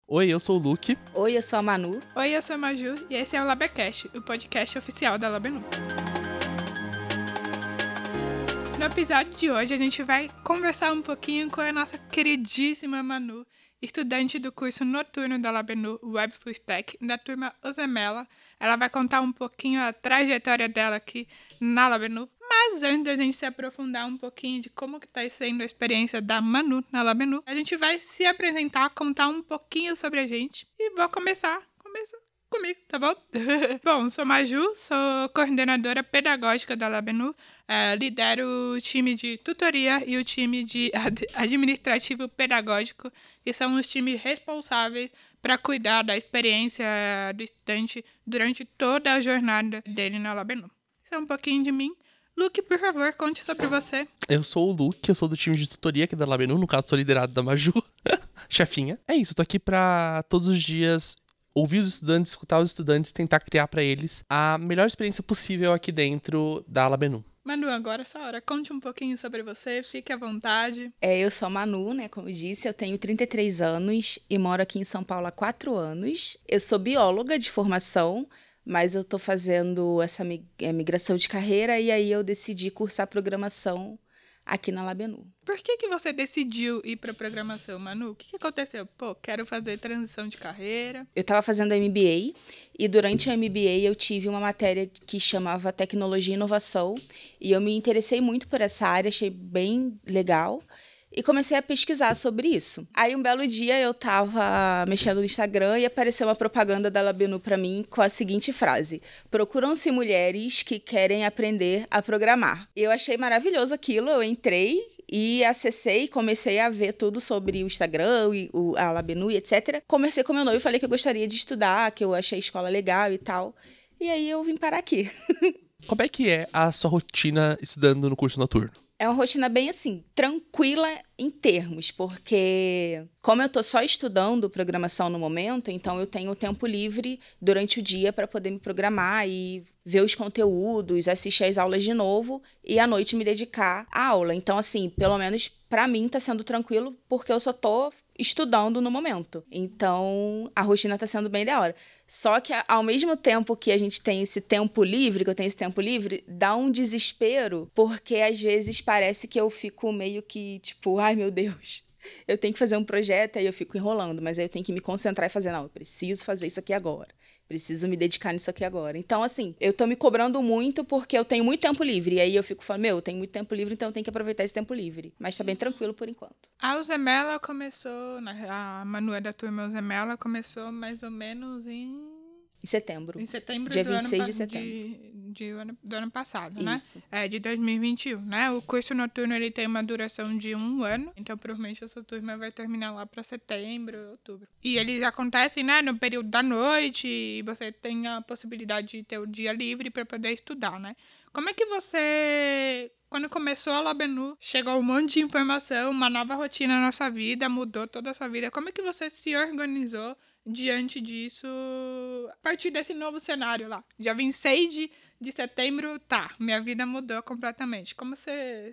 Oi, eu sou o Luke. Oi, eu sou a Manu. Oi, eu sou a Maju e esse é o Labecast, o podcast oficial da Labenu. No episódio de hoje a gente vai conversar um pouquinho com a nossa queridíssima Manu, estudante do curso noturno da Labenu, Web Full Stack, da turma Osemela. Ela vai contar um pouquinho a trajetória dela aqui na Labenu. Mas antes da gente se aprofundar um pouquinho de como que tá sendo a experiência da Manu na Labenu, a gente vai se apresentar, contar um pouquinho sobre a gente e vou começar comigo, tá bom? Bom, sou Maju, sou coordenadora pedagógica da Labenu, lidero o time de tutoria e o time de administrativo pedagógico, que são os times responsáveis para cuidar da experiência do estudante durante toda a jornada dele na Labenu. Isso é um pouquinho de mim. Luke, por favor, conte sobre você. Eu sou o Luke, eu sou do time de tutoria aqui da Labenu, no caso sou liderado da Maju, chefinha. É isso, tô aqui pra todos os dias ouvir os estudantes, escutar os estudantes, tentar criar pra eles a melhor experiência possível aqui dentro da Labenu. Manu, agora é essa hora. Conte um pouquinho sobre você, fique à vontade. Eu sou a Manu, né? Como eu disse, eu tenho 33 anos e moro aqui em São Paulo há 4 anos. Eu sou bióloga de formação, mas eu tô fazendo essa migração de carreira e aí eu decidi cursar programação aqui na Labenu. Por que você decidiu ir para programação, Manu? O que aconteceu? Pô, quero fazer transição de carreira. Eu estava fazendo a MBA e durante a MBA eu tive uma matéria que chamava Tecnologia e Inovação e eu me interessei muito por essa área, achei bem legal. E comecei a pesquisar sobre isso. Aí, um belo dia, eu tava mexendo no Instagram e apareceu uma propaganda da Labenu pra mim com a seguinte frase: procuram-se mulheres que querem aprender a programar. Eu achei maravilhoso aquilo, eu entrei e acessei, comecei a ver tudo sobre o Instagram, a Labenu e etc. Conversei com meu noivo e falei que eu gostaria de estudar, que eu achei a escola legal e tal. E aí, eu vim parar aqui. Como é que é a sua rotina estudando no curso noturno? É uma rotina bem, assim, tranquila em termos, porque como eu tô só estudando programação no momento, então eu tenho tempo livre durante o dia para poder me programar e ver os conteúdos, assistir às aulas de novo e à noite me dedicar à aula. Então, assim, pelo menos para mim tá sendo tranquilo, porque eu só tô estudando no momento. Então, a rotina tá sendo bem da hora. Só que, ao mesmo tempo que a gente tem esse tempo livre, que eu tenho esse tempo livre, dá um desespero, porque às vezes parece que eu fico meio que, tipo, ai meu Deus, eu tenho que fazer um projeto, aí eu fico enrolando, mas aí eu tenho que me concentrar e fazer, não, eu preciso fazer isso aqui agora. Preciso me dedicar nisso aqui agora. Então, assim, eu tô me cobrando muito porque eu tenho muito tempo livre. E aí eu fico falando, eu tenho muito tempo livre, então eu tenho que aproveitar esse tempo livre. Mas tá bem tranquilo por enquanto. A Osemela começou, a Manu é da turma Osemela, começou mais ou menos em setembro. Em setembro dia do 26 ano, de setembro. Do ano passado, né? Isso. De 2021, né? O curso noturno ele tem uma duração de 1 ano, então provavelmente a sua turma vai terminar lá para setembro, outubro. E eles acontecem, né, no período da noite e você tem a possibilidade de ter o dia livre para poder estudar, né? Como é que você... Quando começou a Labenu, chegou um monte de informação, uma nova rotina na sua vida, mudou toda a sua vida. Como é que você se organizou diante disso, a partir desse novo cenário lá? Dia 26 de setembro, tá, minha vida mudou completamente. Como você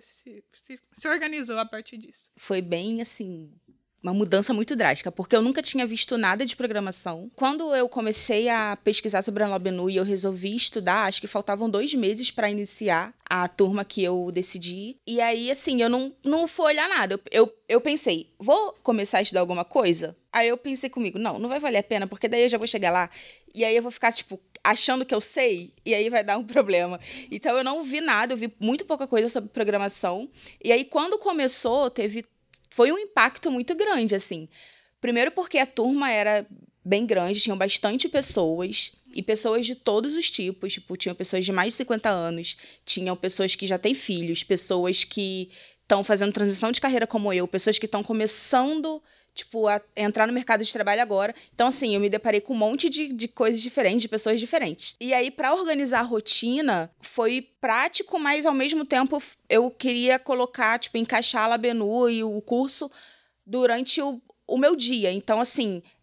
se organizou a partir disso? Foi bem, assim, uma mudança muito drástica, porque eu nunca tinha visto nada de programação. Quando eu comecei a pesquisar sobre a Labenu e eu resolvi estudar, acho que faltavam 2 meses para iniciar a turma que eu decidi. E aí, assim, eu não fui olhar nada. Eu pensei, vou começar a estudar alguma coisa? Aí eu pensei comigo, não vai valer a pena, porque daí eu já vou chegar lá e aí eu vou ficar, tipo, achando que eu sei, e aí vai dar um problema. Então eu não vi nada, eu vi muito pouca coisa sobre programação. E aí quando começou, foi um impacto muito grande, assim. Primeiro porque a turma era bem grande, tinham bastante pessoas, e pessoas de todos os tipos. Tipo, tinham pessoas de mais de 50 anos, tinham pessoas que já têm filhos, pessoas que estão fazendo transição de carreira como eu, pessoas que estão começando, tipo, a entrar no mercado de trabalho agora. Então, assim, eu me deparei com um monte de coisas diferentes, de pessoas diferentes. E aí, para organizar a rotina, foi prático, mas, ao mesmo tempo, eu queria colocar, tipo, encaixar a Labenu e o curso durante o meu dia. Então, assim,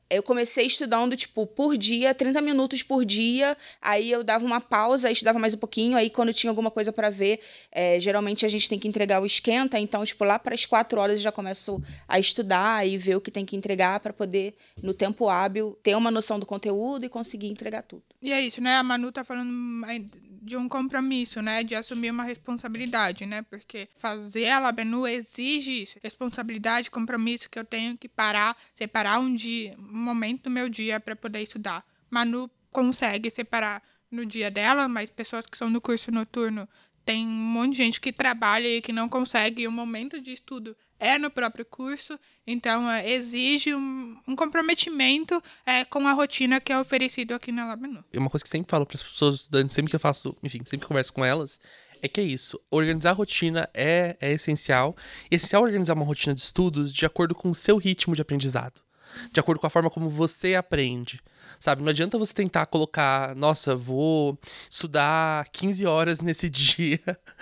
Eu comecei estudando, tipo, por dia, 30 minutos por dia, aí eu dava uma pausa, aí estudava mais um pouquinho, aí quando tinha alguma coisa para ver, geralmente a gente tem que entregar o esquenta, então, tipo, lá para as 4 horas eu já começo a estudar e ver o que tem que entregar para poder, no tempo hábil, ter uma noção do conteúdo e conseguir entregar tudo. E é isso, né? A Manu tá falando de um compromisso, né? De assumir uma responsabilidade, né? Porque fazer a LabNU exige isso. Responsabilidade, compromisso, que eu tenho que separar um momento do meu dia para poder estudar. Manu consegue separar no dia dela, mas pessoas que são no curso noturno, tem um monte de gente que trabalha e que não consegue, e o momento de estudo é no próprio curso, então exige um comprometimento com a rotina que é oferecido aqui na LabNU. Uma coisa que sempre falo para as pessoas estudantes, sempre que eu faço, enfim, sempre que converso com elas, é que é isso. Organizar a rotina é essencial. É essencial organizar uma rotina de estudos de acordo com o seu ritmo de aprendizado. De acordo com a forma como você aprende, sabe? Não adianta você tentar colocar, nossa, vou estudar 15 horas nesse dia.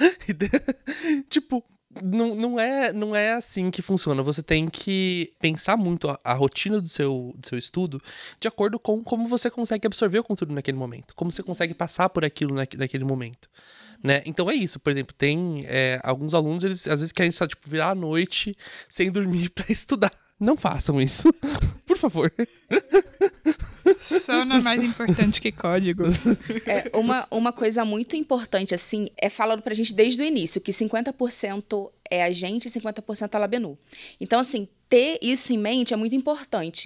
Tipo, não é assim que funciona. Você tem que pensar muito a rotina do seu estudo de acordo com como você consegue absorver o conteúdo naquele momento. Como você consegue passar por aquilo naquele momento. Né? Então é isso, por exemplo, tem alguns alunos, eles às vezes querem tipo, virar à noite sem dormir pra estudar. Não façam isso, por favor. Sono é mais importante que código. Uma coisa muito importante, assim, é falado pra gente desde o início, que 50% é a gente e 50% é a LabNU. Então, assim, ter isso em mente é muito importante.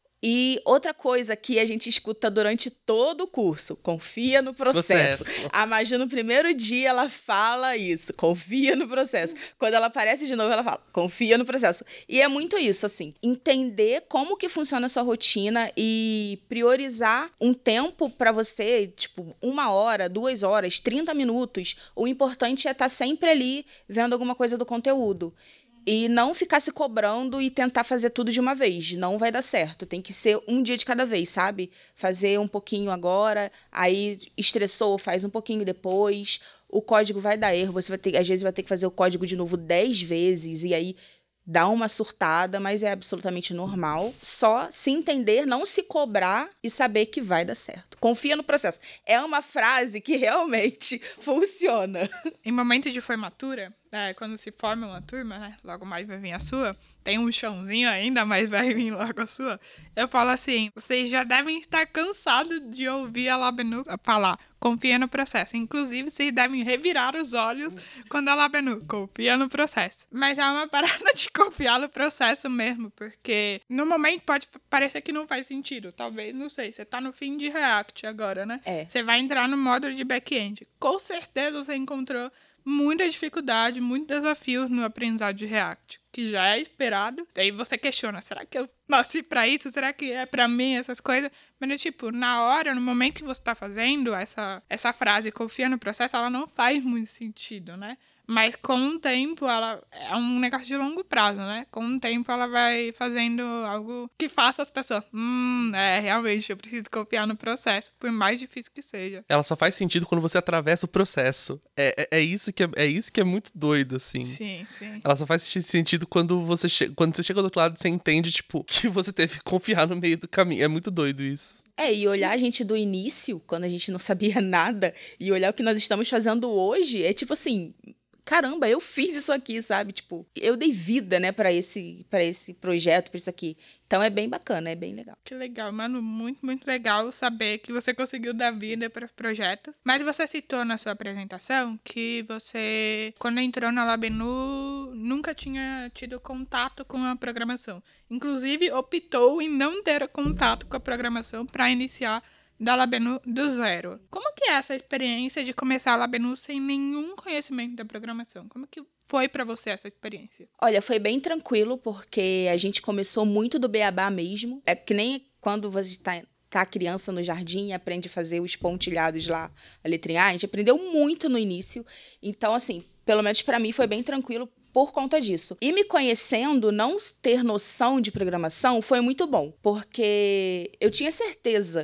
E outra coisa que a gente escuta durante todo o curso, confia no processo. A Maju, no primeiro dia, ela fala isso, confia no processo. Quando ela aparece de novo, ela fala, confia no processo. E é muito isso, assim, entender como que funciona a sua rotina e priorizar um tempo para você, tipo, 1 hora, 2 horas, 30 minutos. O importante é estar sempre ali vendo alguma coisa do conteúdo. E não ficar se cobrando e tentar fazer tudo de uma vez. Não vai dar certo. Tem que ser um dia de cada vez, sabe? Fazer um pouquinho agora, aí estressou, faz um pouquinho depois. O código vai dar erro. Você às vezes vai ter que fazer o código de novo 10 vezes e aí dá uma surtada, mas é absolutamente normal. Só se entender, não se cobrar e saber que vai dar certo. Confia no processo. É uma frase que realmente funciona. Em momento de formatura, quando se forma uma turma, né, logo mais vai vir a sua, tem um chãozinho ainda, mas vai vir logo a sua, eu falo assim, vocês já devem estar cansados de ouvir a LabNU falar, confia no processo. Inclusive, vocês devem revirar os olhos quando a LabNU confia no processo. Mas é uma parada de confiar no processo mesmo, porque no momento pode parecer que não faz sentido, talvez, não sei, você tá no fim de React agora, né? Você vai entrar no módulo de back-end. Com certeza você encontrou muita dificuldade, muitos desafios no aprendizado de React, que já é esperado. Daí você questiona, será que eu nasci pra isso? Será que é pra mim essas coisas? Mas, tipo, na hora, no momento que você tá fazendo essa frase, confia no processo, ela não faz muito sentido, né? Mas com o tempo, ela é um negócio de longo prazo, né? Com o tempo, ela vai fazendo algo que faça as pessoas... realmente, eu preciso confiar no processo, por mais difícil que seja. Ela só faz sentido quando você atravessa o processo. É isso que é muito doido, assim. Sim, sim. Ela só faz sentido quando você chega do outro lado, você entende, tipo, que você teve que confiar no meio do caminho. É muito doido isso. E olhar a gente do início, quando a gente não sabia nada, e olhar o que nós estamos fazendo hoje, é tipo assim... Caramba, eu fiz isso aqui, sabe? Tipo, eu dei vida, né, pra esse projeto, pra isso aqui. Então é bem bacana, é bem legal. Que legal, mano. Muito, muito legal saber que você conseguiu dar vida para projetos. Mas você citou na sua apresentação que você, quando entrou na LabNU, nunca tinha tido contato com a programação. Inclusive, optou em não ter contato com a programação para iniciar da LabNU do zero. Como que é essa experiência de começar a LabNU sem nenhum conhecimento da programação? Como que foi pra você essa experiência? Olha, foi bem tranquilo, porque a gente começou muito do beabá mesmo. É que nem quando você tá criança no jardim e aprende a fazer os pontilhados lá, a letrinha A, gente aprendeu muito no início. Então, assim, pelo menos pra mim foi bem tranquilo por conta disso. E me conhecendo, não ter noção de programação foi muito bom, porque eu tinha certeza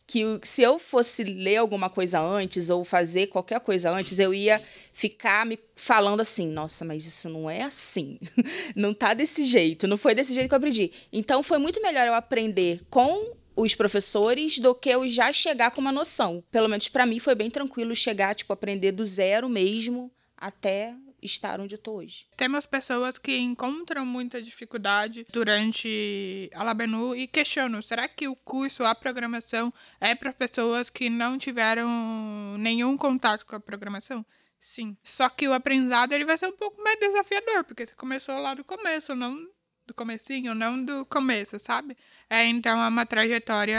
que se eu fosse ler alguma coisa antes ou fazer qualquer coisa antes, eu ia ficar me falando assim, nossa, mas isso não é assim, não tá desse jeito, não foi desse jeito que eu aprendi. Então, foi muito melhor eu aprender com os professores do que eu já chegar com uma noção. Pelo menos para mim foi bem tranquilo chegar, tipo, aprender do zero mesmo até estar onde eu tô hoje. Temos pessoas que encontram muita dificuldade durante a LabNU e questionam, será que o curso, a programação, é para pessoas que não tiveram nenhum contato com a programação? Sim. Só que o aprendizado ele vai ser um pouco mais desafiador, porque você começou lá do começo, não do comecinho, não do começo, sabe? Então é uma trajetória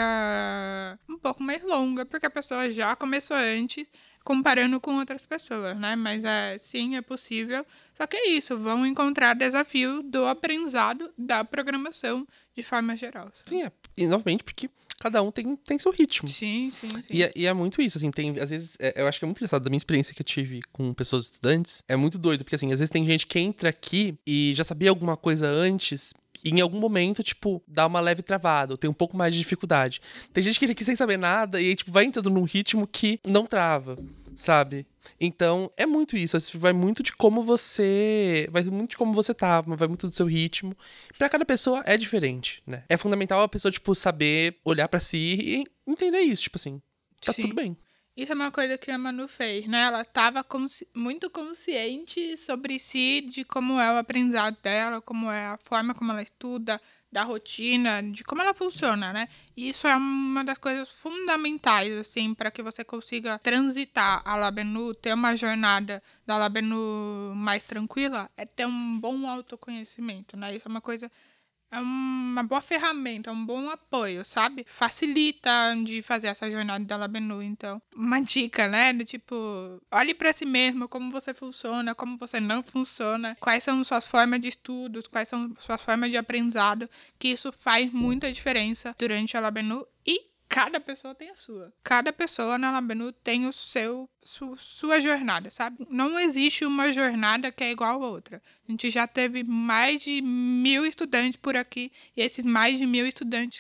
um pouco mais longa, porque a pessoa já começou antes, comparando com outras pessoas, né? Mas sim, é possível. Só que é isso, vão encontrar desafio do aprendizado da programação de forma geral. Sabe? Sim, e novamente porque cada um tem seu ritmo. Sim. E é muito isso, assim, às vezes, eu acho que é muito engraçado, da minha experiência que eu tive com pessoas estudantes, é muito doido, porque assim, às vezes tem gente que entra aqui e já sabia alguma coisa antes, e em algum momento, tipo, dá uma leve travada, ou tem um pouco mais de dificuldade. Tem gente que entra aqui sem saber nada, e aí, tipo, vai entrando num ritmo que não trava, sabe? Então, é muito isso, vai muito de como você... Vai muito de como você tá, vai muito do seu ritmo. Pra cada pessoa é diferente, né? É fundamental a pessoa, tipo, saber olhar pra si e entender isso, tipo assim, tá Sim. tudo bem. Isso é uma coisa que a Manu fez, né? Ela estava muito consciente sobre si, de como é o aprendizado dela, como é a forma como ela estuda, da rotina, de como ela funciona, né? E isso é uma das coisas fundamentais, assim, para que você consiga transitar a LabNU, ter uma jornada da LabNU mais tranquila, é ter um bom autoconhecimento, né? Isso é uma coisa... É uma boa ferramenta, um bom apoio, sabe? Facilita de fazer essa jornada da LabNU, então. Uma dica, né? Do tipo, olhe pra si mesmo, como você funciona, como você não funciona, quais são suas formas de estudos, quais são suas formas de aprendizado, que isso faz muita diferença durante a LabNU e cada pessoa tem a sua. Cada pessoa na LabNU tem sua jornada, sabe? Não existe uma jornada que é igual a outra. A gente já teve mais de 1.000 estudantes por aqui, e esses mais de 1.000 estudantes,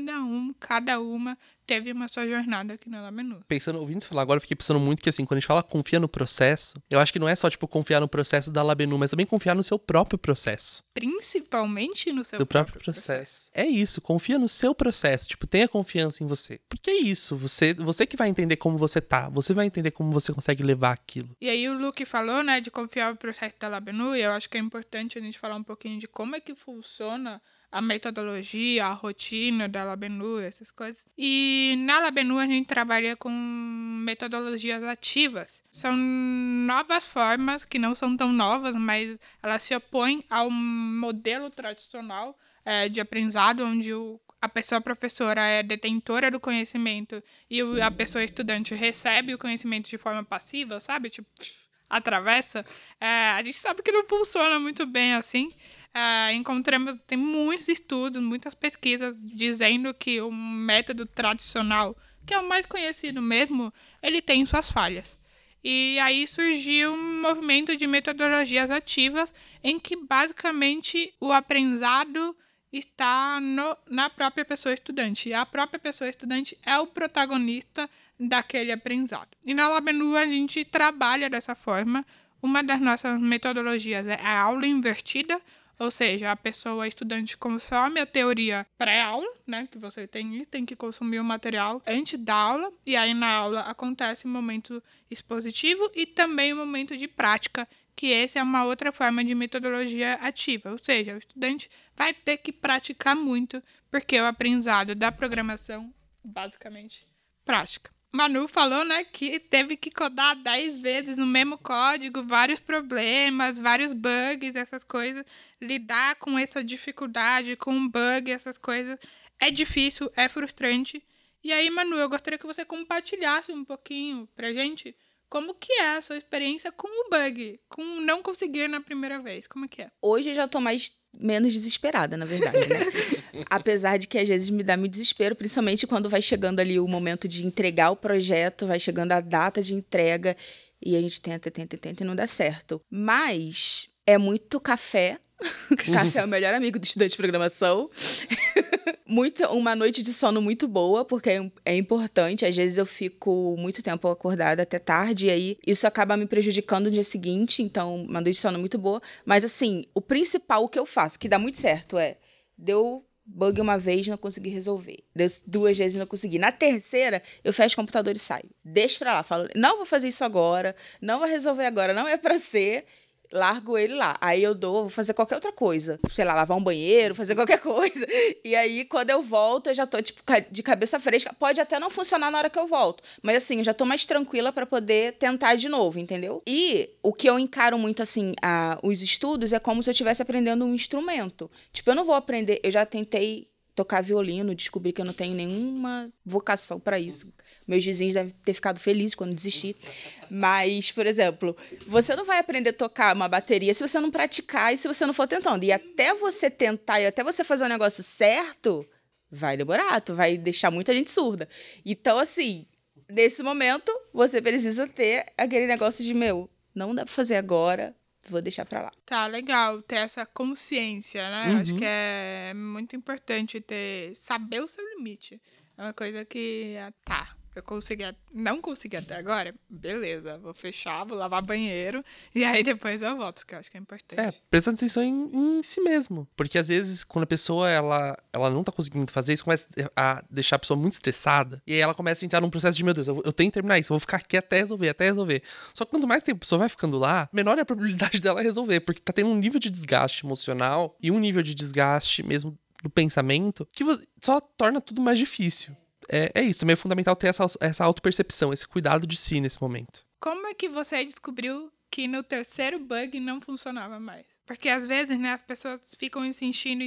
cada uma teve uma sua jornada aqui na LabNU. Ouvindo você falar agora, eu fiquei pensando muito que, assim, quando a gente fala confia no processo, eu acho que não é só, tipo, confiar no processo da LabNU, mas também confiar no seu próprio processo. Principalmente no seu próprio processo. É isso, confia no seu processo, tipo, tenha confiança em você. Porque é isso, você que vai entender como você tá, você vai entender como você consegue levar aquilo. E aí o Luke falou, né, de confiar no processo da LabNU, e eu acho que é importante a gente falar um pouquinho de como é que funciona a metodologia, a rotina da LabNU, essas coisas. E na LabNU a gente trabalha com metodologias ativas. São novas formas, que não são tão novas, mas elas se opõem ao modelo tradicional de aprendizado, onde a pessoa professora é detentora do conhecimento e a pessoa estudante recebe o conhecimento de forma passiva, sabe? Tipo, atravessa. A gente sabe que não funciona muito bem assim. Tem muitos estudos, muitas pesquisas dizendo que o método tradicional, que é o mais conhecido mesmo, ele tem suas falhas. E aí surgiu um movimento de metodologias ativas em que basicamente o aprendizado está na própria pessoa estudante. E a própria pessoa estudante é o protagonista daquele aprendizado. E na LabNU a gente trabalha dessa forma. Uma das nossas metodologias é a aula invertida, ou seja, a pessoa estudante consome a teoria pré-aula, né, que você tem que consumir o material antes da aula, e aí na aula acontece o momento expositivo e também o momento de prática, que essa é uma outra forma de metodologia ativa, ou seja, o estudante vai ter que praticar muito, porque o aprendizado da programação, basicamente, prática. Manu falou, né, que teve que codar 10 vezes no mesmo código, vários problemas, vários bugs, essas coisas. Lidar com essa dificuldade, com um bug, essas coisas, é difícil, é frustrante. E aí, Manu, eu gostaria que você compartilhasse um pouquinho pra gente como que é a sua experiência com o bug, com não conseguir na primeira vez. Como que é? Hoje eu já tô menos desesperada, na verdade, né? Apesar de que às vezes me dá muito desespero, principalmente quando vai chegando ali o momento de entregar o projeto, vai chegando a data de entrega e a gente tenta e não dá certo. Mas é muito café. Café é o melhor amigo do estudante de programação. Uma noite de sono muito boa, porque é importante. Às vezes eu fico muito tempo acordada até tarde, e aí isso acaba me prejudicando no dia seguinte. Então, uma noite de sono muito boa. Mas, assim, o principal que eu faço, que dá muito certo, deu bug uma vez, não consegui resolver. Deu 2 vezes, não consegui. Na terceira, eu fecho o computador e saio. Deixo pra lá. Falo, não vou fazer isso agora, não vou resolver agora, não é pra ser. Largo ele lá. Aí eu vou fazer qualquer outra coisa. Sei lá, lavar um banheiro, fazer qualquer coisa. E aí, quando eu volto, eu já tô, tipo, de cabeça fresca. Pode até não funcionar na hora que eu volto. Mas, assim, eu já tô mais tranquila pra poder tentar de novo, entendeu? E o que eu encaro muito, assim, os estudos é como se eu estivesse aprendendo um instrumento. Tipo, eu não vou aprender... Eu já tentei tocar violino, descobri que eu não tenho nenhuma vocação para isso. Meus vizinhos devem ter ficado felizes quando desisti. Mas, por exemplo, você não vai aprender a tocar uma bateria se você não praticar e se você não for tentando. E até você tentar e até você fazer o negócio certo, vai demorar, tu vai deixar muita gente surda. Então, assim, nesse momento, você precisa ter aquele negócio de, não dá para fazer agora, vou deixar pra lá. Tá, legal ter essa consciência, né? Uhum. Acho que é muito importante saber o seu limite. É uma coisa que, eu não consegui até agora, beleza, vou fechar, vou lavar banheiro, e aí depois eu volto, que eu acho que é importante. Prestando atenção em si mesmo. Porque às vezes, quando a pessoa, ela não tá conseguindo fazer isso, começa a deixar a pessoa muito estressada, e aí ela começa a entrar num processo de, meu Deus, eu tenho que terminar isso, eu vou ficar aqui até resolver. Só que quanto mais tempo a pessoa vai ficando lá, menor é a probabilidade dela resolver, porque tá tendo um nível de desgaste emocional e um nível de desgaste mesmo do pensamento que só torna tudo mais difícil. É isso, também é fundamental ter essa autopercepção, esse cuidado de si nesse momento. Como é que você descobriu que no terceiro bug não funcionava mais? Porque às vezes, né, as pessoas ficam insistindo,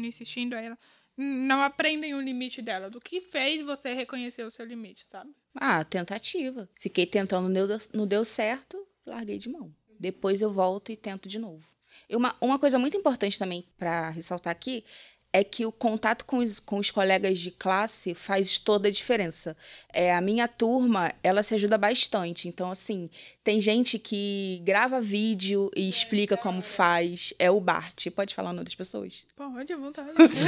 aí elas não aprendem o limite dela. Do que fez você reconhecer o seu limite, sabe? Tentativa. Fiquei tentando, não deu certo, larguei de mão. Depois eu volto e tento de novo. E uma coisa muito importante também para ressaltar aqui é que o contato com os colegas de classe faz toda a diferença. A minha turma, ela se ajuda bastante. Então, assim, tem gente que grava vídeo e explica como faz. É o Bart. Pode falar o nome das pessoas? Pode, à vontade.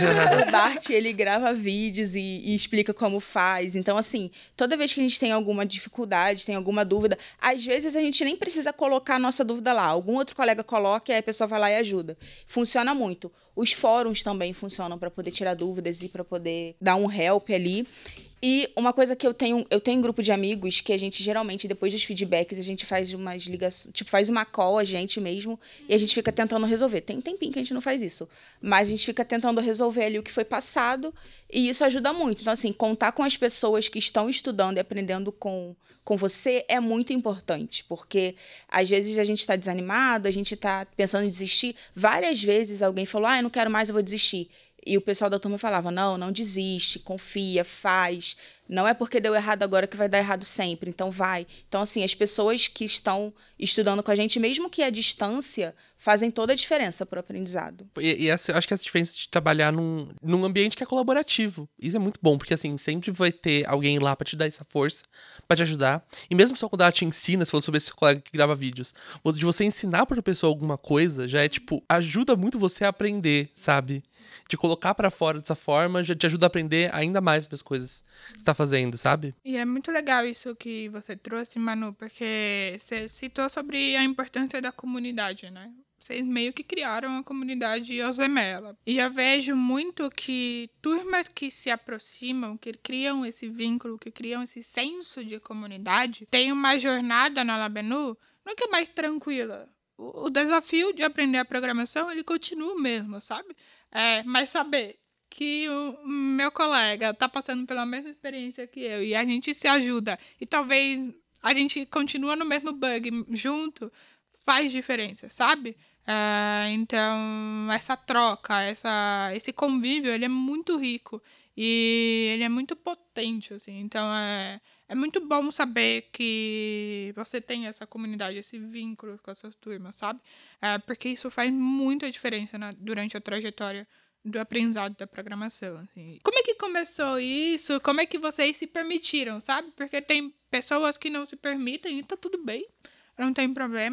O Bart, ele grava vídeos e explica como faz. Então, assim, toda vez que a gente tem alguma dificuldade, tem alguma dúvida, às vezes a gente nem precisa colocar a nossa dúvida lá. Algum outro colega coloca e aí a pessoa vai lá e ajuda. Funciona muito. Os fóruns também funcionam para poder tirar dúvidas e para poder dar um help ali. E uma coisa que eu tenho um grupo de amigos que a gente geralmente, depois dos feedbacks, a gente faz umas ligações, tipo, faz uma call a gente mesmo e a gente fica tentando resolver. Tem um tempinho que a gente não faz isso, mas a gente fica tentando resolver ali o que foi passado e isso ajuda muito. Então, assim, contar com as pessoas que estão estudando e aprendendo com você é muito importante, porque às vezes a gente está desanimado, a gente está pensando em desistir. Várias vezes alguém falou, eu não quero mais, eu vou desistir. E o pessoal da turma falava, não desiste, confia, faz. Não é porque deu errado agora que vai dar errado sempre, então vai. Então, assim, as pessoas que estão estudando com a gente, mesmo que à distância, fazem toda a diferença para o aprendizado. E acho que essa diferença de trabalhar num ambiente que é colaborativo. Isso é muito bom, porque, assim, sempre vai ter alguém lá pra te dar essa força, pra te ajudar. E mesmo só quando ela te ensina, se for sobre esse colega que grava vídeos, de você ensinar pra outra pessoa alguma coisa, já é, tipo, ajuda muito você a aprender, sabe? De colocar pra fora dessa forma, já te ajuda a aprender ainda mais das coisas que você tá fazendo, sabe? E é muito legal isso que você trouxe, Manu, porque você citou sobre a importância da comunidade, né? Vocês meio que criaram a comunidade Osemela. E eu vejo muito que turmas que se aproximam, que criam esse vínculo, que criam esse senso de comunidade, têm uma jornada na LabNU, não é que é mais tranquila. O desafio de aprender a programação, ele continua o mesmo, sabe? Mas saber que o meu colega tá passando pela mesma experiência que eu e a gente se ajuda e talvez a gente continua no mesmo bug junto, faz diferença, sabe? Então, essa troca, esse convívio, ele é muito rico e ele é muito potente, assim. Então, é muito bom saber que você tem essa comunidade, esse vínculo com essas turmas, sabe? Porque isso faz muita diferença durante a trajetória do aprendizado da programação, assim. Como é que começou isso? Como é que vocês se permitiram, sabe? Porque tem pessoas que não se permitem e tá tudo bem, não tem problema.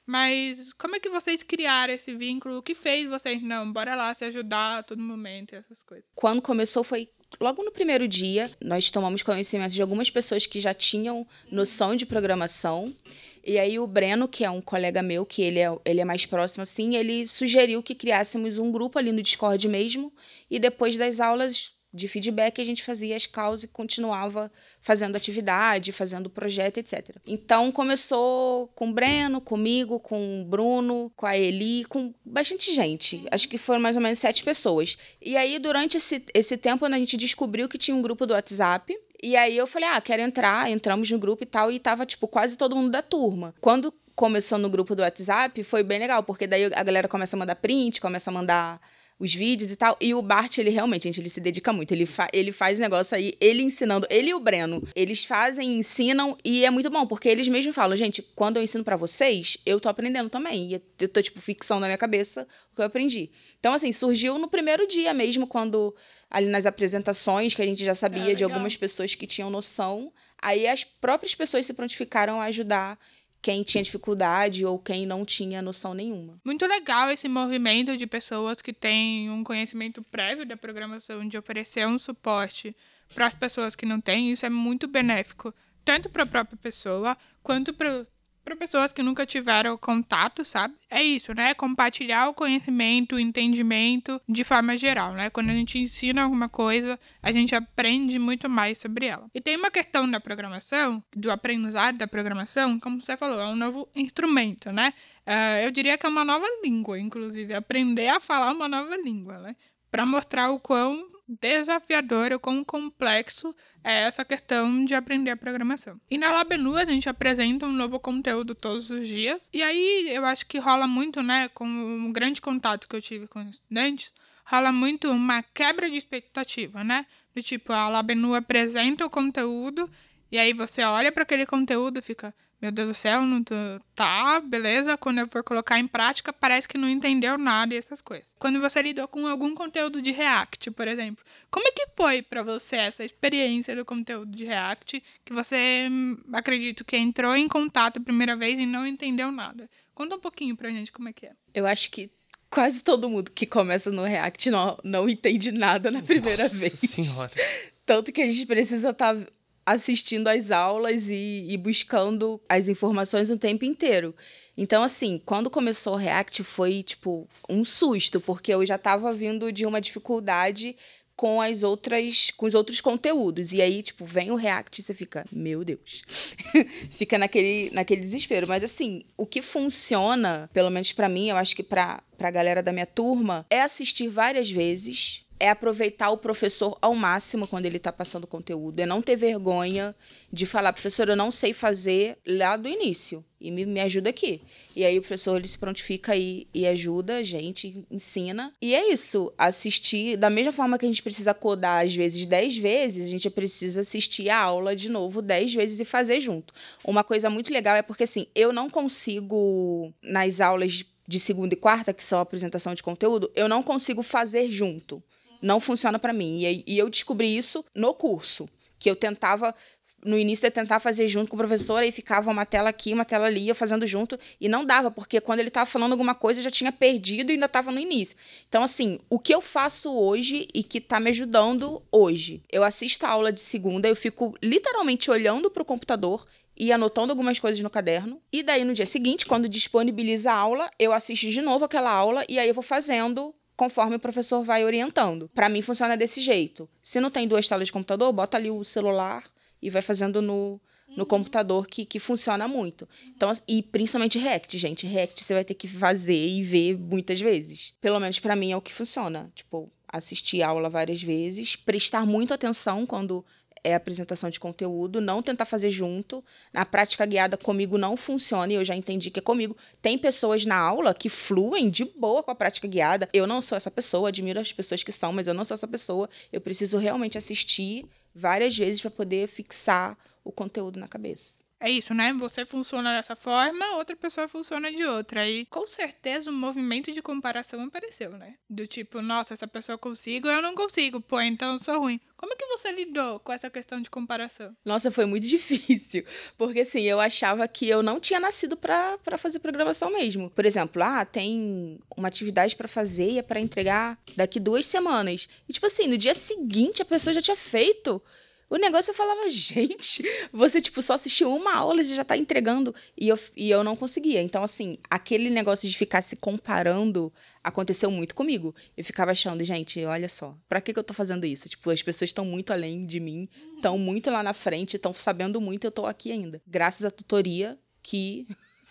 Mas como é que vocês criaram esse vínculo? O que fez vocês, não, bora lá se ajudar a todo momento e essas coisas? Quando começou foi logo no primeiro dia. Nós tomamos conhecimento de algumas pessoas que já tinham noção de programação. E aí o Breno, que é um colega meu, que ele é mais próximo assim, ele sugeriu que criássemos um grupo ali no Discord mesmo. E depois das aulas de feedback, a gente fazia as calls e continuava fazendo atividade, fazendo projeto, etc. Então, começou com o Breno, comigo, com o Bruno, com a Eli, com bastante gente. Acho que foram mais ou menos 7 pessoas. E aí, durante esse tempo, a gente descobriu que tinha um grupo do WhatsApp. E aí eu falei, quero entrar. Entramos no grupo e tal, e tava, quase todo mundo da turma. Quando começou no grupo do WhatsApp, foi bem legal, porque daí a galera começa a mandar print, começa a mandar os vídeos e tal. E o Bart, ele realmente, gente, ele se dedica muito. Ele faz negócio aí, ele ensinando. Ele e o Breno, eles fazem, ensinam, e é muito bom, porque eles mesmos falam, gente, quando eu ensino pra vocês, eu tô aprendendo também. E eu tô, fixando na minha cabeça o que eu aprendi. Então, assim, surgiu no primeiro dia mesmo, quando ali nas apresentações, que a gente já sabia de algumas pessoas que tinham noção. Aí as próprias pessoas se prontificaram a ajudar quem tinha dificuldade ou quem não tinha noção nenhuma. Muito legal esse movimento de pessoas que têm um conhecimento prévio da programação, de oferecer um suporte para as pessoas que não têm. Isso é muito benéfico, tanto para a própria pessoa, quanto para pessoas que nunca tiveram contato, sabe? É isso, né? Compartilhar o conhecimento, o entendimento de forma geral, né? Quando a gente ensina alguma coisa, a gente aprende muito mais sobre ela. E tem uma questão da programação, do aprendizado da programação, como você falou, é um novo instrumento, né? Eu diria que é uma nova língua, inclusive, aprender a falar uma nova língua, né? Para mostrar o quão desafiador, o quão complexo é essa questão de aprender a programação. E na LabNU a gente apresenta um novo conteúdo todos os dias. E aí eu acho que rola muito, né, com um grande contato que eu tive com os estudantes, rola muito uma quebra de expectativa, né? Do tipo, a LabNU apresenta o conteúdo e aí você olha para aquele conteúdo e fica, meu Deus do céu, não tá, beleza, quando eu for colocar em prática, parece que não entendeu nada e essas coisas. Quando você lidou com algum conteúdo de React, por exemplo, como é que foi pra você essa experiência do conteúdo de React, que você, acredito que entrou em contato a primeira vez e não entendeu nada? Conta um pouquinho pra gente como é que é. Eu acho que quase todo mundo que começa no React não entende nada na primeira vez. Senhora. Tanto que a gente precisa estar assistindo às aulas e buscando as informações o tempo inteiro. Então, assim, quando começou o React foi, um susto, porque eu já estava vindo de uma dificuldade com os outros conteúdos. E aí, vem o React e você fica, meu Deus. Fica naquele desespero. Mas, assim, o que funciona, pelo menos para mim, eu acho que para a galera da minha turma, é assistir várias vezes, é aproveitar o professor ao máximo quando ele está passando conteúdo, é não ter vergonha de falar, professor, eu não sei fazer lá do início, e me ajuda aqui. E aí o professor ele se prontifica e ajuda a gente, ensina. E é isso, assistir, da mesma forma que a gente precisa codar às vezes 10 vezes, a gente precisa assistir a aula de novo 10 vezes e fazer junto. Uma coisa muito legal é porque, assim, eu não consigo, nas aulas de segunda e quarta, que são a apresentação de conteúdo, eu não consigo fazer junto. Não funciona para mim. E eu descobri isso no curso, que eu tentava, no início eu tentava fazer junto com o professor, aí ficava uma tela aqui, uma tela ali, eu fazendo junto, e não dava, porque quando ele estava falando alguma coisa, eu já tinha perdido e ainda estava no início. Então, assim, o que eu faço hoje e que está me ajudando hoje, eu assisto a aula de segunda, eu fico literalmente olhando para o computador e anotando algumas coisas no caderno, e daí no dia seguinte, quando disponibiliza a aula, eu assisto de novo aquela aula, e aí eu vou fazendo conforme o professor vai orientando. Para mim, funciona desse jeito. Se não tem 2 telas de computador, bota ali o celular e vai fazendo no computador, que funciona muito. Então, e principalmente React, gente. React você vai ter que fazer e ver muitas vezes. Pelo menos para mim é o que funciona. Assistir a aula várias vezes, prestar muita atenção quando é apresentação de conteúdo, não tentar fazer junto. Na prática guiada comigo não funciona e eu já entendi que é comigo. Tem pessoas na aula que fluem de boa com a prática guiada. Eu não sou essa pessoa, admiro as pessoas que são, mas eu não sou essa pessoa. Eu preciso realmente assistir várias vezes para poder fixar o conteúdo na cabeça. é isso, né? Você funciona dessa forma, outra pessoa funciona de outra. E com certeza um movimento de comparação apareceu, né? Do tipo, nossa, essa pessoa consigo, eu não consigo, pô, então eu sou ruim. Como é que você lidou com essa questão de comparação? Nossa, foi muito difícil. Porque, assim, eu achava que eu não tinha nascido pra fazer programação mesmo. Por exemplo, tem uma atividade pra fazer e é pra entregar daqui 2 semanas. E, tipo assim, no dia seguinte a pessoa já tinha feito. O negócio eu falava, gente, você, tipo, só assistiu uma aula e já tá entregando. E eu não conseguia. Então, assim, aquele negócio de ficar se comparando aconteceu muito comigo. Eu ficava achando, gente, olha só, pra que eu tô fazendo isso? Tipo, as pessoas estão muito além de mim, estão muito lá na frente, estão sabendo muito, eu tô aqui ainda. Graças à tutoria que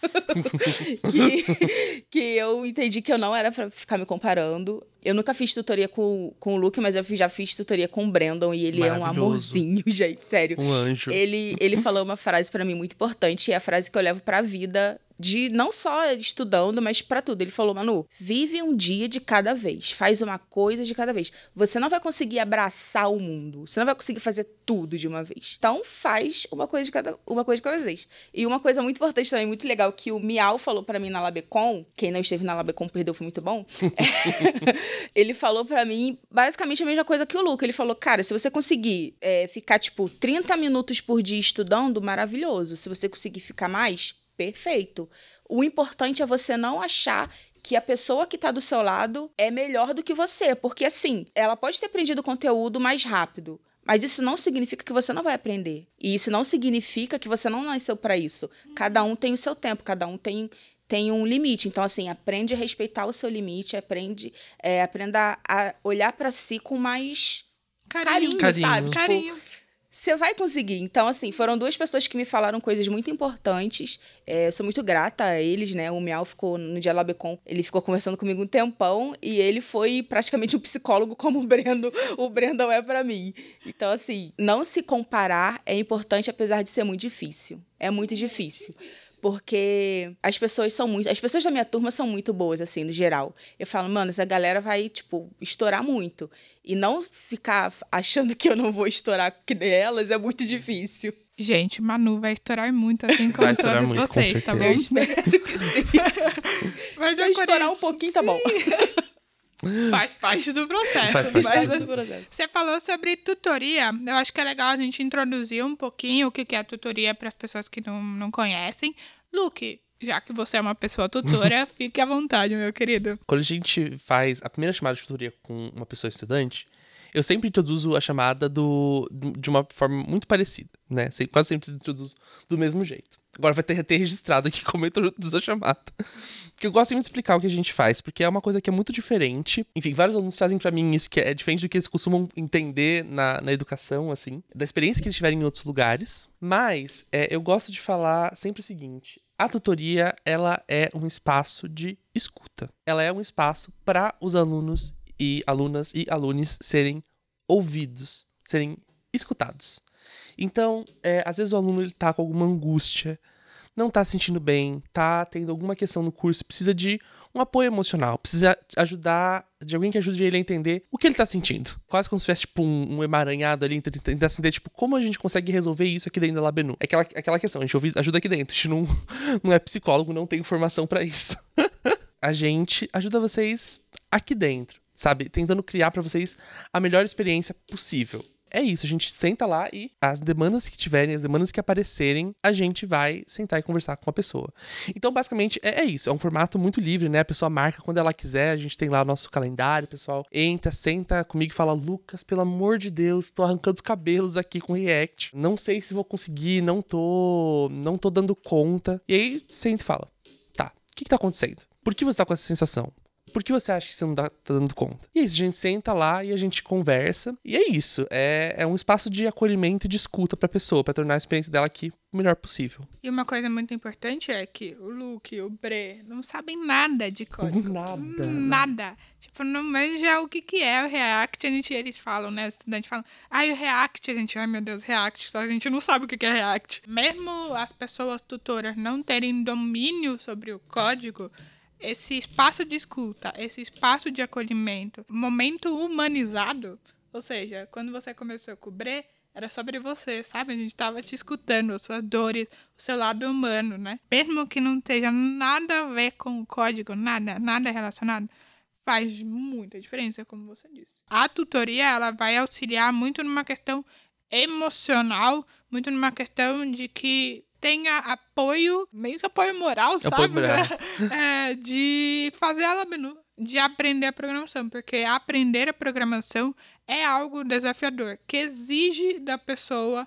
eu entendi que eu não era pra ficar me comparando. Eu nunca fiz tutoria com o Luke, mas eu já fiz tutoria com o Brandon e ele é um amorzinho, gente, sério. Um anjo. Ele falou uma frase pra mim muito importante, e é a frase que eu levo pra vida, de não só estudando, mas pra tudo. Ele falou, Manu, vive um dia de cada vez, faz uma coisa de cada vez. Você não vai conseguir abraçar o mundo, você não vai conseguir fazer tudo de uma vez. Então faz uma coisa de cada vez. E uma coisa muito importante também, muito legal, que o Miau falou pra mim na Labecom, quem não esteve na Labecom perdeu, foi muito bom. Ele falou pra mim basicamente a mesma coisa que o Luca. Ele falou, cara, se você conseguir ficar, tipo, 30 minutos por dia estudando, maravilhoso. Se você conseguir ficar mais, perfeito. O importante é você não achar que a pessoa que tá do seu lado é melhor do que você. Porque, assim, ela pode ter aprendido o conteúdo mais rápido, mas isso não significa que você não vai aprender. E isso não significa que você não nasceu pra isso. Cada um tem o seu tempo, cada um tem um limite. Então, assim, aprende a respeitar o seu limite, aprenda a olhar pra si com mais carinho, sabe? Carinho. Tipo, você vai conseguir. Então, assim, foram 2 pessoas que me falaram coisas muito importantes. Eu sou muito grata a eles, né? O Miau ficou, no dia Labecom, ele ficou conversando comigo um tempão e ele foi praticamente um psicólogo como o Brandon é pra mim. Então, assim, não se comparar é importante, apesar de ser muito difícil. É muito difícil. Porque as pessoas da minha turma são muito boas, assim, no geral. Eu falo, mano, essa galera vai, tipo, estourar muito. E não ficar achando que eu não vou estourar que nem elas é muito difícil. Gente, Manu vai estourar muito, assim como todos muito, vocês, tá bom? Eu espero que sim. Mas se eu estourar um pouquinho, tá bom. Faz parte do processo. Faz parte do processo. Você falou sobre tutoria. Eu acho que é legal a gente introduzir um pouquinho o que é a tutoria para as pessoas que não conhecem. Luke, já que você é uma pessoa tutora, fique à vontade, meu querido. Quando a gente faz a primeira chamada de tutoria com uma pessoa estudante, eu sempre introduzo a chamada de uma forma muito parecida, né? Quase sempre introduzo do mesmo jeito. Agora vai ter registrado aqui como eu introduzo a chamada. Porque eu gosto muito de explicar o que a gente faz, porque é uma coisa que é muito diferente. Enfim, vários alunos trazem pra mim isso, que é diferente do que eles costumam entender na educação, assim, da experiência que eles tiverem em outros lugares. Mas eu gosto de falar sempre o seguinte: a tutoria, ela é um espaço de escuta. Ela é um espaço para os alunos e alunas e alunos serem ouvidos, serem escutados. Então, às vezes o aluno ele tá com alguma angústia, não tá se sentindo bem, tá tendo alguma questão no curso, precisa de um apoio emocional, precisa de alguém que ajude ele a entender o que ele tá sentindo. Quase como se tivesse, tipo, um emaranhado ali, tentar entender, tipo, como a gente consegue resolver isso aqui dentro da Labenu. É aquela questão, a gente ajuda aqui dentro, a gente não é psicólogo, não tem informação pra isso. A gente ajuda vocês aqui dentro, sabe? Tentando criar pra vocês a melhor experiência possível. É isso, a gente senta lá e as demandas que tiverem, as demandas que aparecerem, a gente vai sentar e conversar com a pessoa. Então, basicamente, é isso. É um formato muito livre, né? A pessoa marca quando ela quiser, a gente tem lá o nosso calendário, o pessoal entra, senta comigo e fala: Lucas, pelo amor de Deus, tô arrancando os cabelos aqui com React. Não sei se vou conseguir, não tô dando conta. E aí, senta e fala: tá, o que tá acontecendo? Por que você tá com essa sensação? Por que você acha que você não tá dando conta? E é isso, a gente senta lá e a gente conversa. E é isso, é um espaço de acolhimento e de escuta pra pessoa, pra tornar a experiência dela aqui o melhor possível. E uma coisa muito importante é que o Luke, o Bre, não sabem nada de código. Nada. Tipo, não manja o que é o React. Eles falam, né? Os estudantes falam, o React, ai meu Deus, React. Só a gente não sabe o que é React. Mesmo as pessoas tutoras não terem domínio sobre o código, esse espaço de escuta, esse espaço de acolhimento, momento humanizado, ou seja, quando você começou com o Bre, era sobre você, sabe? A gente tava te escutando, as suas dores, o seu lado humano, né? Mesmo que não tenha nada a ver com o código, nada relacionado, faz muita diferença, como você disse. A tutoria, ela vai auxiliar muito numa questão emocional, muito numa questão de que tenha apoio, meio que apoio moral, sabe? Apoio moral. De fazer a LabNU, de aprender a programação, porque aprender a programação é algo desafiador, que exige da pessoa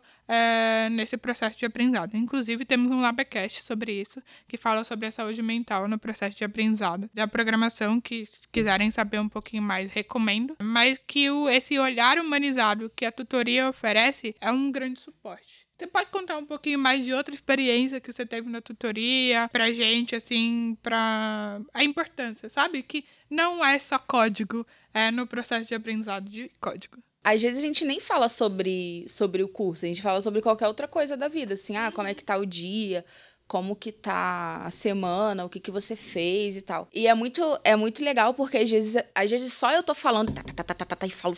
nesse processo de aprendizado. Inclusive, temos um Labcast sobre isso, que fala sobre a saúde mental no processo de aprendizado da programação, que se quiserem saber um pouquinho mais, recomendo. Mas que esse olhar humanizado que a tutoria oferece é um grande suporte. Você pode contar um pouquinho mais de outra experiência que você teve na tutoria pra gente, assim, pra a importância, sabe? Que não é só código no processo de aprendizado de código. Às vezes a gente nem fala sobre o curso, a gente fala sobre qualquer outra coisa da vida, assim, como é que tá o dia, como que tá a semana, o que você fez e tal. E é muito legal, porque às vezes só eu tô falando, e falo.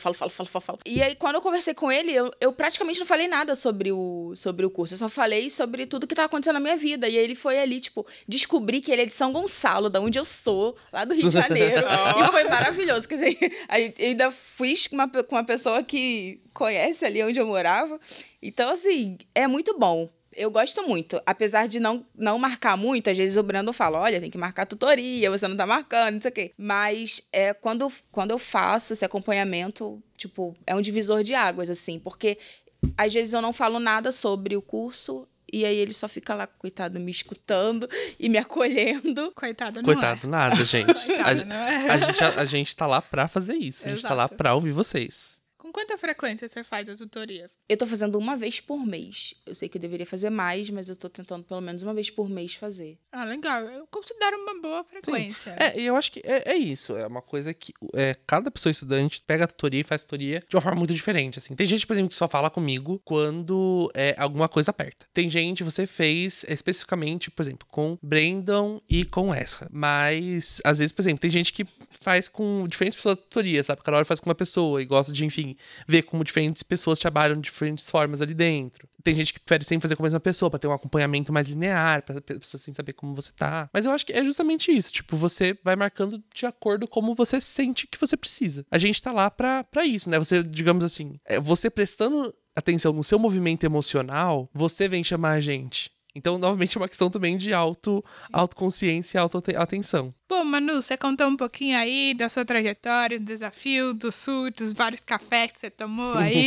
E aí, quando eu conversei com ele, eu praticamente não falei nada sobre o curso. Eu só falei sobre tudo que tava acontecendo na minha vida. E aí ele foi ali, tipo, descobri que ele é de São Gonçalo, da onde eu sou, lá do Rio de Janeiro. E foi maravilhoso. Quer dizer, eu ainda fui com uma pessoa que conhece ali onde eu morava. Então, assim, é muito bom. Eu gosto muito, apesar de não marcar muito, às vezes o Brandon fala, olha, tem que marcar tutoria, você não tá marcando, não sei o quê. Mas quando eu faço esse acompanhamento, tipo, é um divisor de águas, assim, porque às vezes eu não falo nada sobre o curso e aí ele só fica lá, coitado, me escutando e me acolhendo. Coitado nada, gente. Coitado, não é? A gente tá lá pra fazer isso, a gente tá lá pra ouvir vocês. Com quanta frequência você faz a tutoria? Eu tô fazendo uma vez por mês. Eu sei que eu deveria fazer mais, mas eu tô tentando pelo menos uma vez por mês fazer. Ah, legal. Eu considero uma boa frequência. Sim. E eu acho que é isso. É uma coisa que cada pessoa estudante pega a tutoria e faz tutoria de uma forma muito diferente, assim. Tem gente, por exemplo, que só fala comigo quando alguma coisa aperta. Tem gente, você fez especificamente, por exemplo, com Brandon e com Ezra. Mas, às vezes, por exemplo, tem gente que faz com diferentes pessoas a tutoria, sabe? Cada hora faz com uma pessoa e gosta de, enfim, ver como diferentes pessoas trabalham de diferentes formas ali dentro. Tem gente que prefere sempre fazer com a mesma pessoa, pra ter um acompanhamento mais linear, pra pessoa sem saber como você tá. Mas eu acho que é justamente isso. Tipo, você vai marcando de acordo com como você sente que você precisa. A gente tá lá pra isso, né? Você, digamos assim, você prestando atenção no seu movimento emocional, você vem chamar a gente. Então, novamente, é uma questão também de autoconsciência e autoatenção. Bom, Manu, você contou um pouquinho aí da sua trajetória, do desafio, dos surtos, vários cafés que você tomou aí.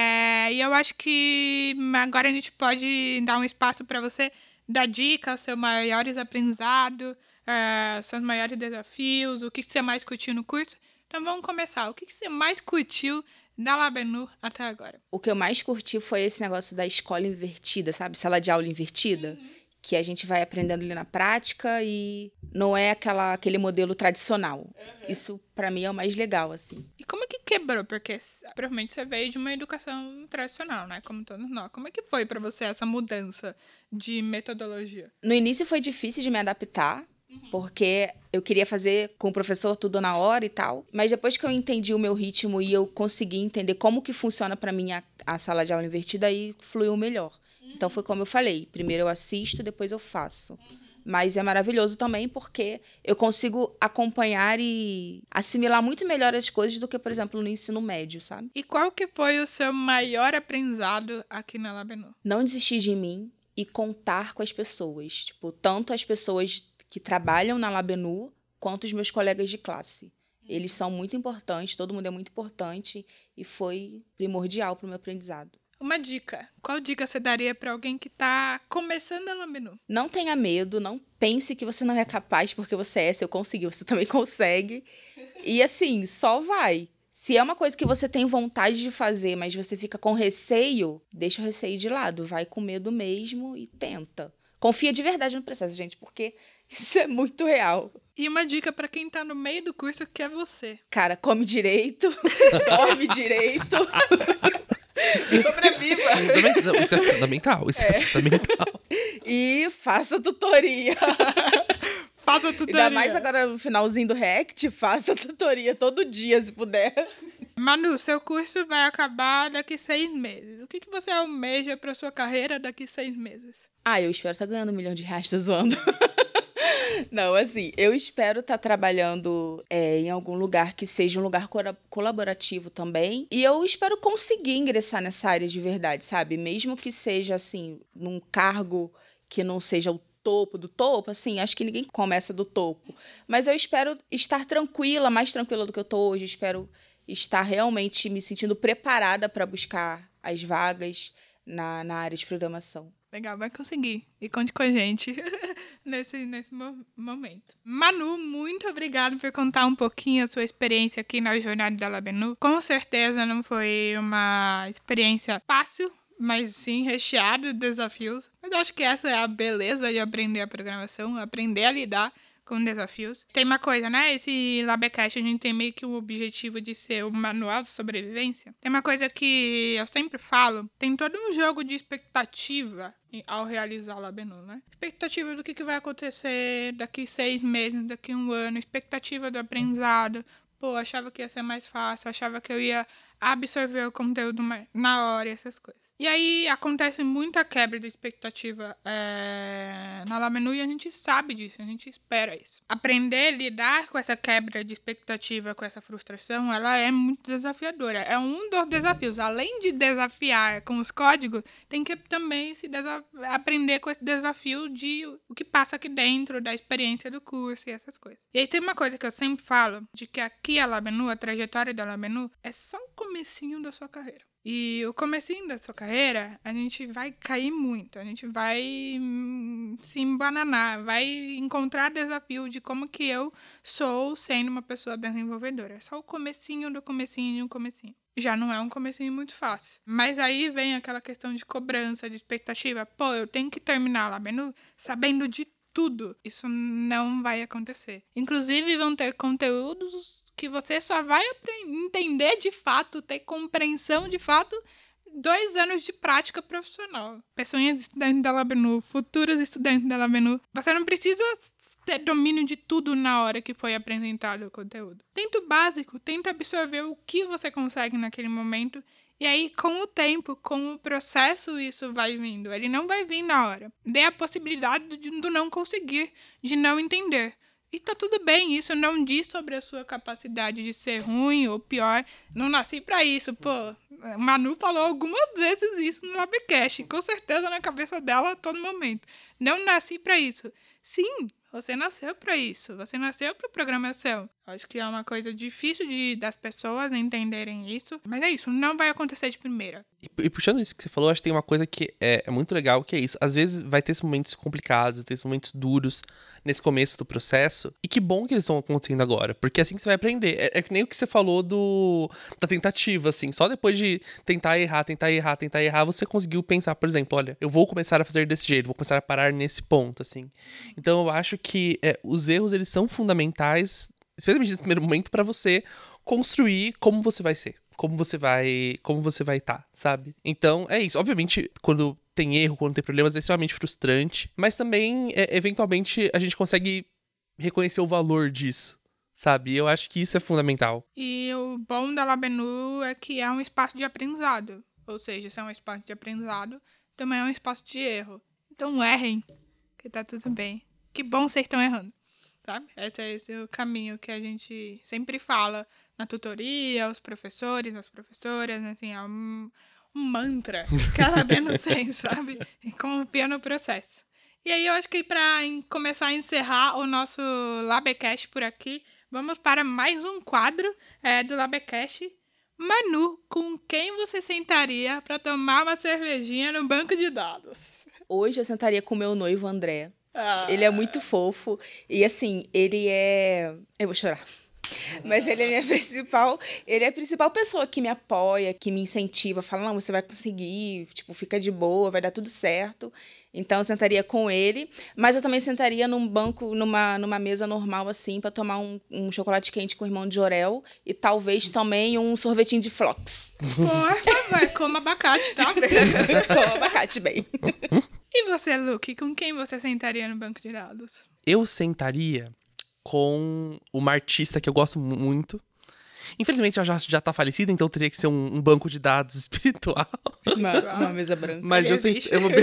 E eu acho que agora a gente pode dar um espaço para você dar dicas, seus maiores aprendizados, seus maiores desafios, o que você mais curtiu no curso. Então, vamos começar. O que você mais curtiu da LabNU até agora? O que eu mais curti foi esse negócio da escola invertida, sabe? Sala de aula invertida. Uhum. Que a gente vai aprendendo ali na prática e não é aquele modelo tradicional. Uhum. Isso, pra mim, é o mais legal, assim. E como é que quebrou? Porque provavelmente você veio de uma educação tradicional, né? Como todos nós. Como é que foi pra você essa mudança de metodologia? No início foi difícil de me adaptar, porque eu queria fazer com o professor tudo na hora e tal. Mas depois que eu entendi o meu ritmo e eu consegui entender como que funciona pra mim a sala de aula invertida, aí fluiu melhor. Então foi como eu falei, primeiro eu assisto, depois eu faço. Mas é maravilhoso também porque eu consigo acompanhar e assimilar muito melhor as coisas do que, por exemplo, no ensino médio, sabe? E qual que foi o seu maior aprendizado aqui na LabNU? Não desistir de mim e contar com as pessoas. Tipo, tanto as pessoas que trabalham na LabNU, quanto os meus colegas de classe. Eles são muito importantes, todo mundo é muito importante e foi primordial para o meu aprendizado. Uma dica. Qual dica você daria para alguém que está começando a LabNU? Não tenha medo, não pense que você não é capaz porque você é. Se eu conseguir, você também consegue. E assim, só vai. Se é uma coisa que você tem vontade de fazer, mas você fica com receio, deixa o receio de lado. Vai com medo mesmo e tenta. Confia de verdade no processo, gente, porque isso é muito real. E uma dica pra quem tá no meio do curso, que é você. Cara, come direito, dorme direito. Sobreviva. Isso é fundamental, é fundamental. E faça tutoria. Faça tutoria. Ainda mais agora no finalzinho do React, faça tutoria todo dia, se puder. Manu, seu curso vai acabar daqui 6 meses. O que você almeja pra sua carreira daqui 6 meses? Eu espero estar ganhando R$1 milhão, tô zoando. Não, assim, eu espero estar trabalhando em algum lugar que seja um lugar colaborativo também. E eu espero conseguir ingressar nessa área de verdade, sabe? Mesmo que seja, assim, num cargo que não seja o topo do topo, assim, acho que ninguém começa do topo. Mas eu espero estar tranquila, mais tranquila do que eu tô hoje. Espero estar realmente me sentindo preparada para buscar as vagas na área de programação. Legal, vai conseguir. E conte com a gente nesse momento. Manu, muito obrigada por contar um pouquinho a sua experiência aqui na jornada da LabNU. Com certeza não foi uma experiência fácil, mas sim recheada de desafios. Mas eu acho que essa é a beleza de aprender a programação, aprender a lidar com desafios. Tem uma coisa, né? Esse Labcast, a gente tem meio que o objetivo de ser um manual de sobrevivência. Tem uma coisa que eu sempre falo, tem todo um jogo de expectativa ao realizar o LabNU, né? Expectativa do que vai acontecer daqui 6 meses, daqui 1 ano, expectativa do aprendizado. Pô, achava que ia ser mais fácil, achava que eu ia absorver o conteúdo na hora, essas coisas. E aí acontece muita quebra de expectativa na LabNU e a gente sabe disso, a gente espera isso. Aprender a lidar com essa quebra de expectativa, com essa frustração, ela é muito desafiadora. É um dos desafios. Além de desafiar com os códigos, tem que também aprender com esse desafio de o que passa aqui dentro, da experiência do curso e essas coisas. E aí tem uma coisa que eu sempre falo, de que aqui a LabNU, a trajetória da LabNU, é só o comecinho da sua carreira. E o comecinho da sua carreira, a gente vai cair muito, a gente vai se embananar, vai encontrar desafio de como que eu sou sendo uma pessoa desenvolvedora. É só o comecinho do comecinho do comecinho. Já não é um comecinho muito fácil. Mas aí vem aquela questão de cobrança, de expectativa. Pô, eu tenho que terminar a LabNU sabendo de tudo. Isso não vai acontecer. Inclusive, vão ter conteúdos que você só vai entender de fato, ter compreensão de fato, 2 anos de prática profissional. Pessoas estudantes da LabNU, futuros estudantes da LabNU, você não precisa ter domínio de tudo na hora que foi apresentado o conteúdo. Tenta o básico, tenta absorver o que você consegue naquele momento, e aí, com o tempo, com o processo, isso vai vindo. Ele não vai vir na hora. Dê a possibilidade do não conseguir, de não entender. E tá tudo bem, isso não diz sobre a sua capacidade de ser ruim ou pior. Não nasci pra isso, pô. Manu falou algumas vezes isso no Labcast, com certeza na cabeça dela a todo momento. Não nasci pra isso. Sim, você nasceu pra isso, você nasceu pra programação. Acho que é uma coisa difícil das pessoas entenderem isso, mas é isso, não vai acontecer de primeira. E puxando isso que você falou, acho que tem uma coisa que é muito legal, que é isso. Às vezes vai ter esses momentos complicados, ter esses momentos duros nesse começo do processo, e que bom que eles estão acontecendo agora, porque é assim que você vai aprender. É que nem o que você falou da tentativa, assim. Só depois de tentar errar, você conseguiu pensar, por exemplo, olha, eu vou começar a fazer desse jeito, vou começar a parar nesse ponto, assim. Então eu acho que os erros, eles são fundamentais, especialmente nesse primeiro momento, pra você construir como você vai ser. Como você vai estar, sabe? Então, é isso. Obviamente, quando tem erro, quando tem problemas, é extremamente frustrante. Mas também, eventualmente, a gente consegue reconhecer o valor disso, sabe? E eu acho que isso é fundamental. E o bom da LabNU é que é um espaço de aprendizado. Ou seja, se é um espaço de aprendizado, também é um espaço de erro. Então, errem, que tá tudo bem. Que bom vocês estão errando, sabe? Esse é o caminho que a gente sempre fala na tutoria, os professores, as professoras, assim, é um mantra que a LabNU tem, sabe? E confia no processo. E aí eu acho que para começar a encerrar o nosso Labcast por aqui, vamos para mais um quadro do Labcast. Manu, com quem você sentaria para tomar uma cervejinha no banco de dados? Hoje eu sentaria com meu noivo, André. Ele é muito fofo. E assim, ele é... Eu vou chorar. Mas ele é a principal pessoa que me apoia, que me incentiva, fala, não, você vai conseguir, tipo, fica de boa, vai dar tudo certo. Então, eu sentaria com ele, mas eu também sentaria num banco, numa mesa normal, assim, para tomar um chocolate quente com o irmão de Jorel e talvez também um sorvetinho de Flox. Porra, vai, coma abacate, tá? Coma abacate, bem. E você, Luke, com quem você sentaria no banco de dados? Eu sentaria com uma artista que eu gosto muito Infelizmente, ela já tá falecida, então teria que ser um banco de dados espiritual. Uma mesa branca. Mas eu vou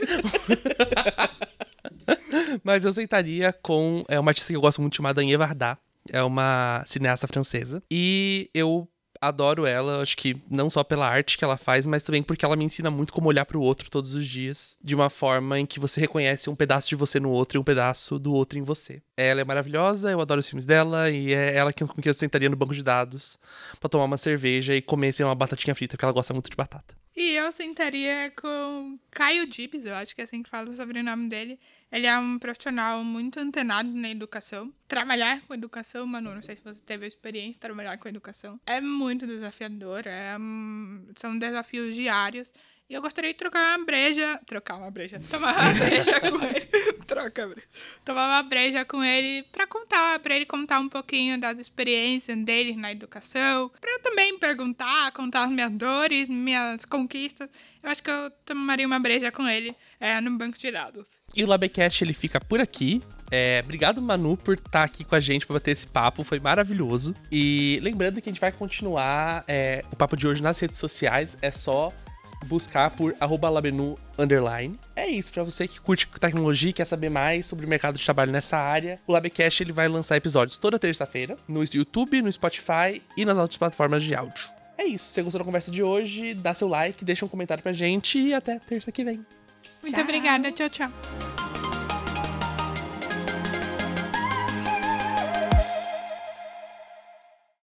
Mas eu sentaria com uma artista que eu gosto muito, chamada Agnieszka Varda. É uma cineasta francesa. E eu adoro ela, acho que não só pela arte que ela faz, mas também porque ela me ensina muito como olhar pro outro todos os dias, de uma forma em que você reconhece um pedaço de você no outro e um pedaço do outro em você. Ela é maravilhosa, eu adoro os filmes dela, e é ela com quem eu sentaria no banco de dados pra tomar uma cerveja e comer uma batatinha frita, porque ela gosta muito de batata. E eu sentaria com Caio Dibs, eu acho que é assim que fala o sobrenome dele. Ele é um profissional muito antenado na educação. Trabalhar com educação, Manu, não sei se você teve a experiência de trabalhar com educação, é muito desafiador, são desafios diários. E eu gostaria de tomar uma breja com ele. Tomar uma breja com ele pra ele contar um pouquinho das experiências dele na educação. Pra eu também contar as minhas dores, minhas conquistas. Eu acho que eu tomaria uma breja com ele no banco de dados. E o Labecast, ele fica por aqui. Obrigado, Manu, por estar aqui com a gente pra bater esse papo. Foi maravilhoso. E lembrando que a gente vai continuar o papo de hoje nas redes sociais. É só buscar por @labenu_. É isso, pra você que curte tecnologia e quer saber mais sobre o mercado de trabalho nessa área, o Labecast ele vai lançar episódios toda terça-feira no YouTube, no Spotify e nas outras plataformas de áudio. É isso, se você gostou da conversa de hoje, dá seu like, deixa um comentário pra gente e até terça que vem. Muito obrigada, tchau, tchau.